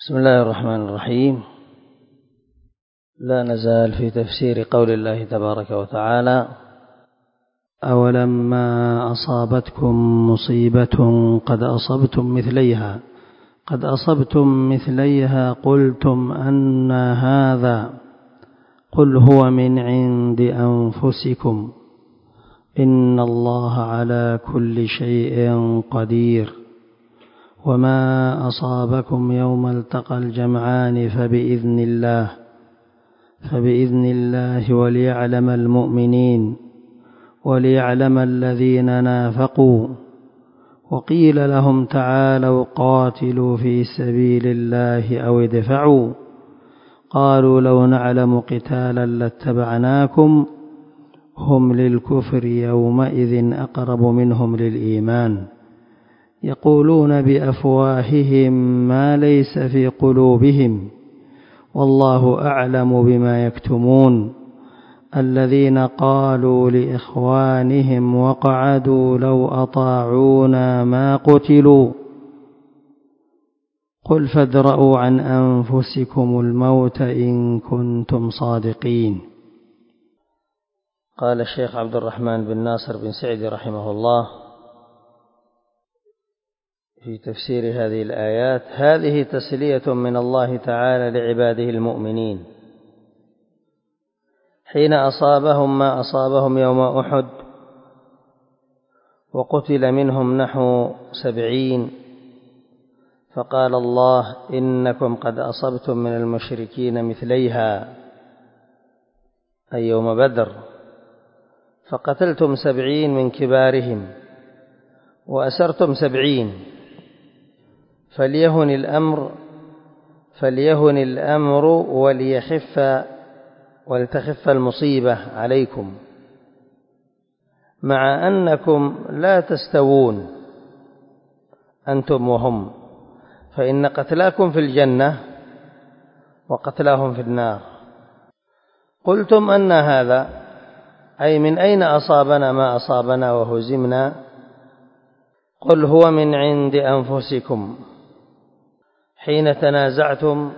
بسم الله الرحمن الرحيم. لا نزال في تفسير قول الله تبارك وتعالى: أولما أصابتكم مصيبة قد أصبتم مثليها قلتم أن هذا قل هو من عند أنفسكم إن الله على كل شيء قدير وما أصابكم يوم التقى الجمعان فبإذن الله وليعلم المؤمنين وليعلم الذين نافقوا وقيل لهم تعالوا قاتلوا في سبيل الله أو ادفعوا قالوا لو نعلم قتالا لاتبعناكم هم للكفر يومئذ أقرب منهم للإيمان يقولون بأفواههم ما ليس في قلوبهم والله أعلم بما يكتمون الذين قالوا لإخوانهم وقعدوا لو أطاعونا ما قتلوا قل فادرءوا عن أنفسكم الموت إن كنتم صادقين. قال الشيخ عبد الرحمن بن ناصر بن سعدي رحمه الله في تفسير هذه الآيات: هذه تسلية من الله تعالى لعباده المؤمنين حين أصابهم ما أصابهم يوم أحد وقتل منهم نحو 70، فقال الله: إنكم قد أصبتم من المشركين مثليها، أي يوم بدر، فقتلتم 70 من كبارهم وأسرتم 70، فليهن الأمر ولتخف المصيبة عليكم، مع أنكم لا تستوون أنتم وهم، فإن قتلاكم في الجنة وقتلاهم في النار. قلتم أن هذا، أي من أين أصابنا ما أصابنا وهزمنا؟ قل هو من عند أنفسكم حين تنازعتم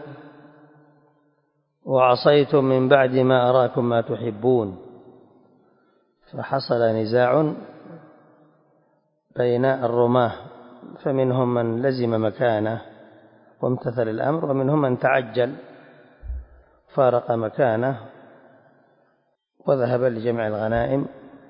وعصيتم من بعد ما أراكم ما تحبون، فحصل نزاع بين الرماة، فمنهم من لزم مكانه وامتثل الأمر، ومنهم من تعجل فارق مكانه وذهب لجمع الغنائم،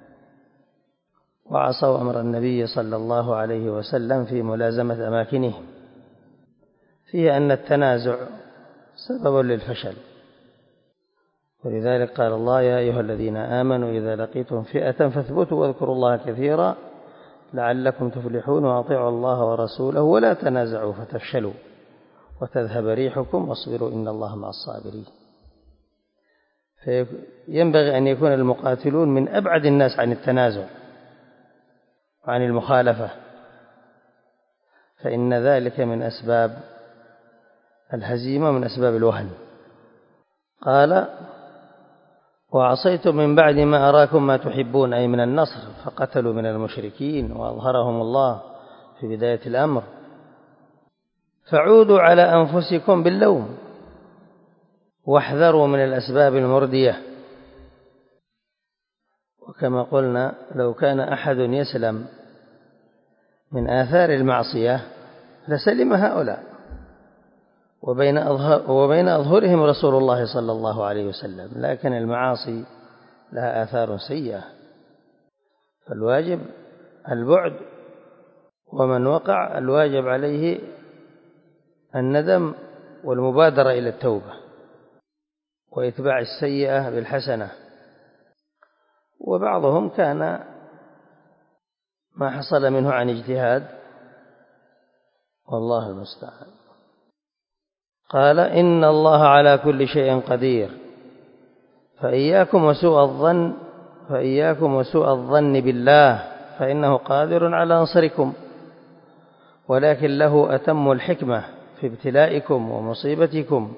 وعصوا أمر النبي صلى الله عليه وسلم في ملازمة أماكنهم، فيه أن التنازع سبب للفشل، ولذلك قال الله: يا أيها الذين آمنوا إذا لقيتم فئة فاثبتوا واذكروا الله كثيرا لعلكم تفلحون وأطيعوا الله ورسوله ولا تنازعوا فتفشلوا وتذهب ريحكم واصبروا إن الله مع الصابرين. فينبغي أن يكون المقاتلون من أبعد الناس عن التنازع وعن المخالفة، فإن ذلك من أسباب الهزيمة ومن أسباب الوهن. قال: وعصيتم من بعد ما أراكم ما تحبون، أي من النصر، فقتلوا من المشركين وأظهرهم الله في بداية الأمر، فعودوا على أنفسكم باللوم واحذروا من الأسباب المردية. وكما قلنا لو كان أحد يسلم من آثار المعصية لسلم هؤلاء، وبين أظهرهم رسول الله صلى الله عليه وسلم، لكن المعاصي لها آثار سيئة، فالواجب البعد، ومن وقع الواجب عليه الندم والمبادرة إلى التوبة وإتباع السيئة بالحسنة. وبعضهم كان ما حصل منه عن اجتهاد، والله المستعان. قال: إن الله على كل شيء قدير فإياكم وسوء الظن بالله فإنه قادر على نصركم، ولكن له أتم الحكمة في ابتلائكم ومصيبتكم،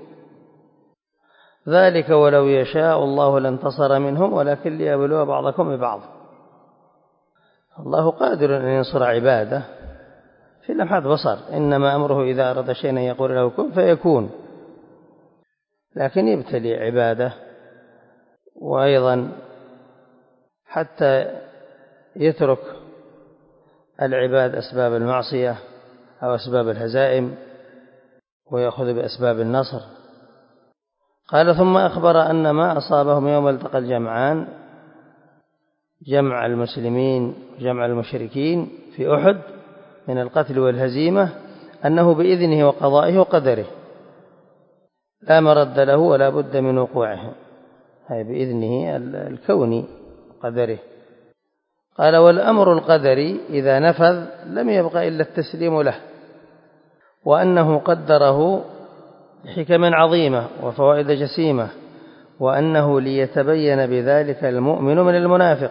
ذلك ولو يشاء الله لانتصر منهم ولكن ليبلو بعضكم ببعض. الله قادر أن ينصر عباده في لمحة بصر، إنما أمره إذا أراد شيئا أن يقول له كن فيكون. لكن يبتلي عباده، وأيضا حتى يترك العباد أسباب المعصية أو أسباب الهزائم ويأخذ بأسباب النصر. قال ثم أخبر أن ما أصابهم يوم التقى الجمعان، جمع المسلمين وجمع المشركين في أحد من القتل والهزيمة، أنه بإذنه وقضائه وقدره لا مرد له ولا بد من وقوعه، أي بإذنه الكوني وقدره. قال والأمر القدري إذا نفذ لم يبقى إلا التسليم له، وأنه قدره بحكم عظيمة وفوائد جسيمة، وأنه ليتبين بذلك المؤمن من المنافق،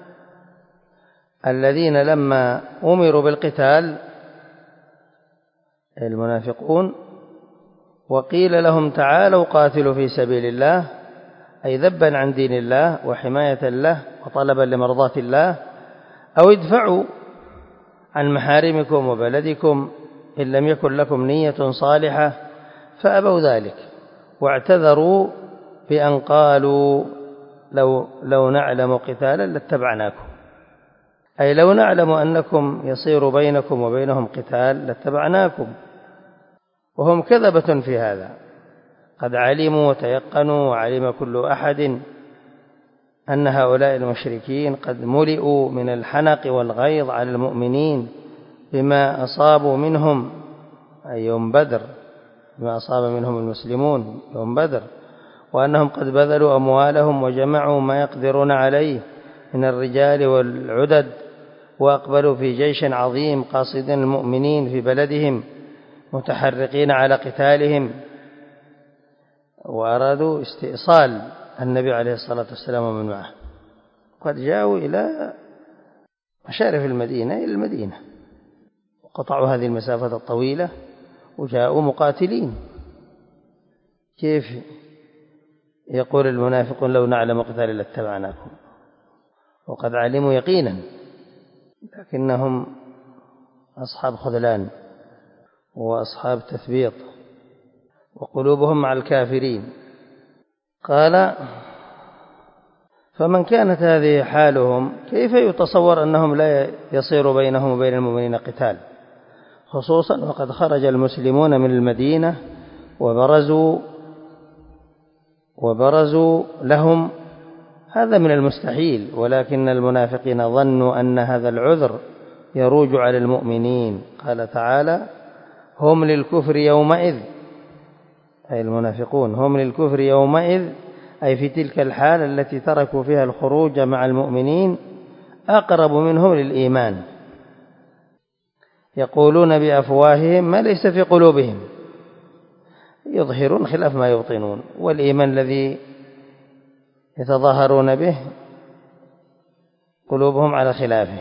الذين لما أمروا بالقتال المنافقون وقيل لهم تعالوا قاتلوا في سبيل الله، أي ذبا عن دين الله وحماية له وطلبا لمرضاة الله، أو ادفعوا عن محارمكم وبلدكم إن لم يكن لكم نية صالحة، فأبوا ذلك واعتذروا بأن قالوا لو نعلم قتالا لاتبعناكم، أي لو نعلم أنكم يصير بينكم وبينهم قتال لاتبعناكم. وهم كذبة في هذا، قد علموا وتيقنوا وعلم كل أحد أن هؤلاء المشركين قد ملئوا من الحنق والغيظ على المؤمنين بما أصابوا منهم أي يوم بدر، بما أصاب منهم المسلمون يوم بدر، وأنهم قد بذلوا أموالهم وجمعوا ما يقدرون عليه من الرجال والعدد، وأقبلوا في جيش عظيم قاصدين المؤمنين في بلدهم متحرقين على قتالهم، وأرادوا استئصال النبي عليه الصلاة والسلام ومن معه. قد جاءوا إلى مشارف المدينة إلى المدينة وقطعوا هذه المسافة الطويلة وجاءوا مقاتلين. كيف يقول المنافقون لو نعلم قتال لاتبعناكم، وقد علموا يقينا، لكنهم أصحاب خذلان وأصحاب تثبيط وقلوبهم مع الكافرين. قال فمن كانت هذه حالهم كيف يتصور أنهم لا يصير بينهم وبين المؤمنين قتال، خصوصا وقد خرج المسلمون من المدينة وبرزوا لهم، هذا من المستحيل، ولكن المنافقين ظنوا أن هذا العذر يروج على المؤمنين. قال تعالى هم للكفر يومئذ، أي المنافقون هم للكفر يومئذ، أي في تلك الحالة التي تركوا فيها الخروج مع المؤمنين أقرب منهم للإيمان، يقولون بأفواههم ما ليس في قلوبهم، يظهرون خلاف ما يبطنون، والإيمان الذي يتظاهرون به قلوبهم على خلافه.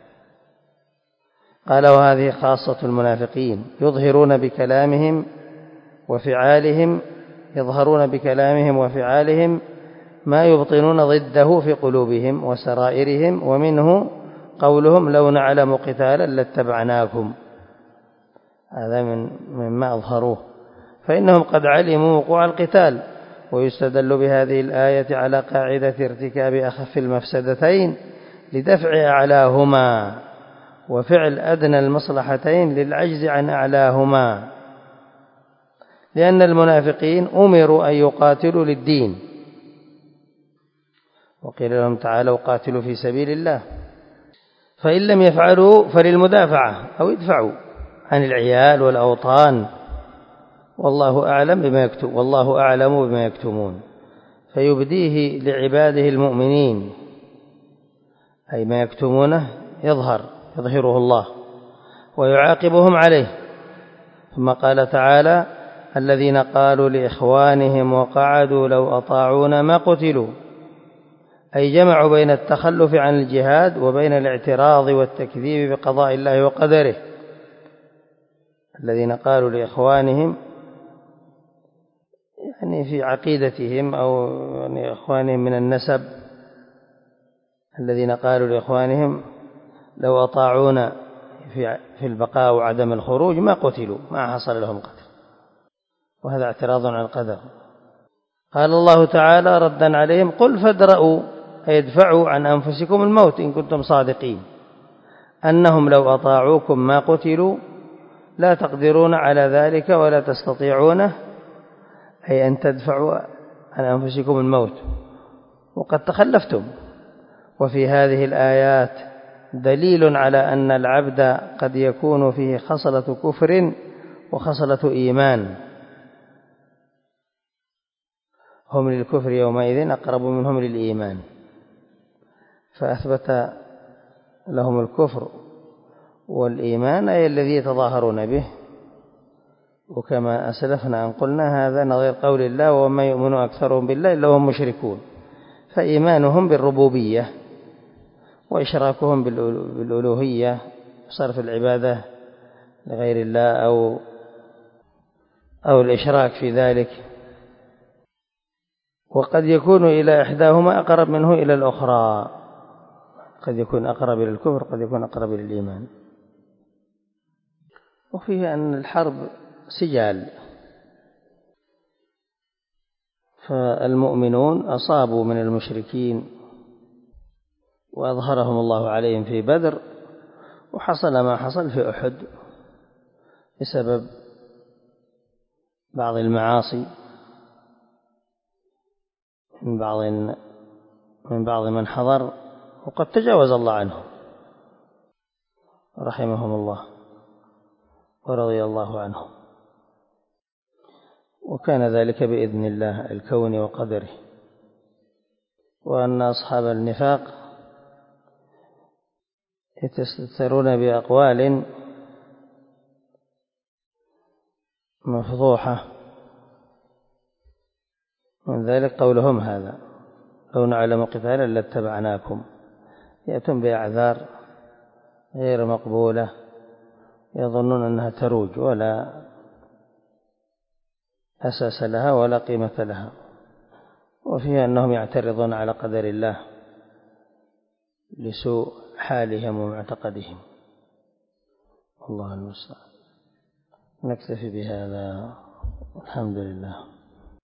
قال وهذه خاصة المنافقين، يظهرون بكلامهم وفعالهم، يظهرون بكلامهم وفعالهم ما يبطنون ضده في قلوبهم وسرائرهم، ومنه قولهم لو نعلم قتالا لاتبعناكم، هذا مما أظهروه، فإنهم قد علموا وقوع القتال. ويستدل بهذه الآية على قاعدة ارتكاب أخف المفسدتين لدفع أعلاهما، وفعل أدنى المصلحتين للعجز عن أعلاهما، لأن المنافقين أمروا أن يقاتلوا للدين، وقيل لهم تعالوا قاتلوا في سبيل الله، فإن لم يفعلوا فللمدافعة أو يدفعوا عن العيال والأوطان، والله أعلم بما يكتمون، فيبديه لعباده المؤمنين، أي ما يكتمونه يظهره الله ويعاقبهم عليه. ثم قال تعالى الذين قالوا لإخوانهم وقعدوا لو أطاعونا ما قتلوا، أي جمعوا بين التخلف عن الجهاد وبين الاعتراض والتكذيب بقضاء الله وقدره. الذين قالوا لإخوانهم يعني في عقيدتهم أو يعني إخوانهم من النسب، الذين قالوا لإخوانهم لو أطاعونا في البقاء وعدم الخروج ما قتلوا، ما حصل لهم قتل، وهذا اعتراض على القدر. قال الله تعالى ردا عليهم: قل فادرءوا، أي ادفعوا عن أنفسكم الموت إن كنتم صادقين، أنهم لو أطاعوكم ما قتلوا، لا تقدرون على ذلك ولا تستطيعونه، أي أن تدفعوا عن أنفسكم الموت وقد تخلفتم. وفي هذه الآيات دليل على أن العبد قد يكون فيه خصلة كفر وخصلة إيمان، هم للكفر يومئذ أقرب منهم للإيمان، فأثبت لهم الكفر والإيمان أي الذي يتظاهرون به. وكما أسلفنا أن قلنا هذا نظير قول الله: وما يؤمن أكثرهم بالله إلا هم مشركون، فإيمانهم بالربوبية وإشراكهم بالألوهية، صرف العبادة لغير الله أو الإشراك في ذلك، وقد يكون إلى إحداهما أقرب منه إلى الأخرى، قد يكون أقرب إلى الكفر، قد يكون أقرب إلى الإيمان. وفيه أن الحرب سجال، فالمؤمنون أصابوا من المشركين وأظهرهم الله عليهم في بدر، وحصل ما حصل في أحد بسبب بعض المعاصي من بعض من حضر، وقد تجاوز الله عنهم رحمهم الله ورضي الله عنهم، وكان ذلك بإذن الله الكون وقدره. وأن أصحاب النفاق يتسترون بأقوال مفضوحة، من ذلك قولهم هذا: لو نعلم قتالا لاتبعناكم، يأتون بأعذار غير مقبولة يظنون أنها تروج ولا أساس لها ولا قيمة لها، وفيها أنهم يعترضون على قدر الله لسوء حالهم ومعتقدهم. الله المستعان. نكتفي بهذا، الحمد لله.